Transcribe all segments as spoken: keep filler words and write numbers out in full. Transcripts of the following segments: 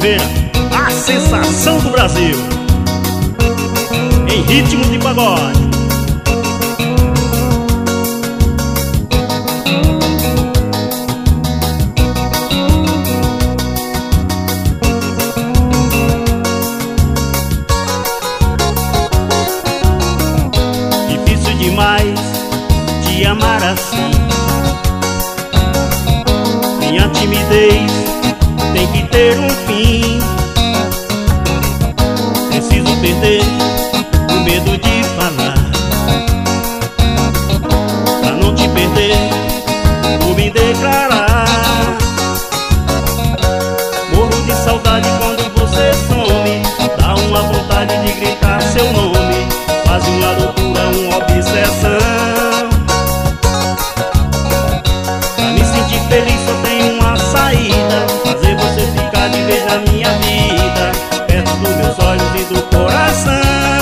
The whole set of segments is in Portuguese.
Oliveira, a sensação do Brasil, em ritmo de pagode. Difícil demais te amar assim. Minha timidez tem que ter um fim. Preciso perder o medo de falar, pra não te perder, vou me declarar. Morro de saudade quando você some, dá uma vontade de gritar seu nome, quase uma loucura, uma obsessão. Pra me sentir feliz só tem uma saída, fazer você ficar de vez na minha vida, perto dos meus olhos e do coração.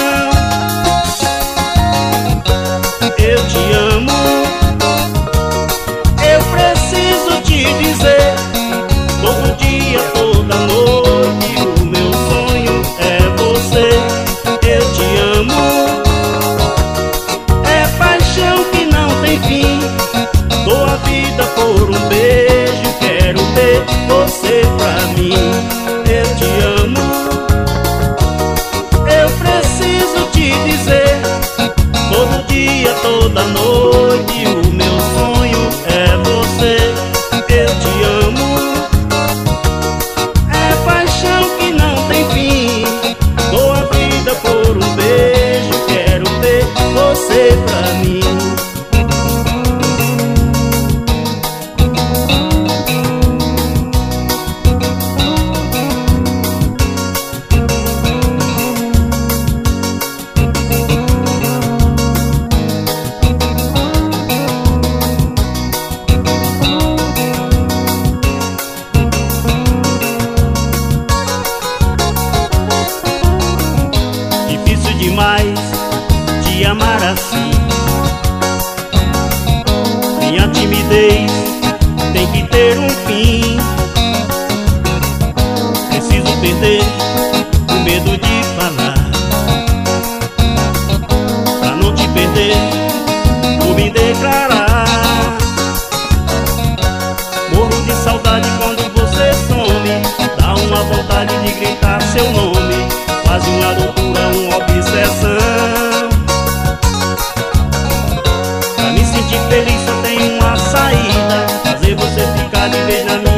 Eu te amo, eu preciso te dizer, todo dia, toda noite, o meu sonho é você. Eu te amo, é paixão que não tem fim, dou a vida por um beijo, quero ter você pra mim. Eu te amo, eu preciso te dizer, todo dia, toda noite, o meu sonho é você. Eu te amo, é paixão que não tem fim, dou a vida por um beijo, quero ter você pra mim. Difícil demais te amar assim. Minha timidez tem que ter um fim. Preciso perder o medo de falar, pra não te perder, vou me declarar. Morro de saudade quando você some, dá uma vontade de gritar seu nome, quase uma loucura, uma obsessão. Pra me sentir feliz só tem uma saída, fazer você ficar de vez na minha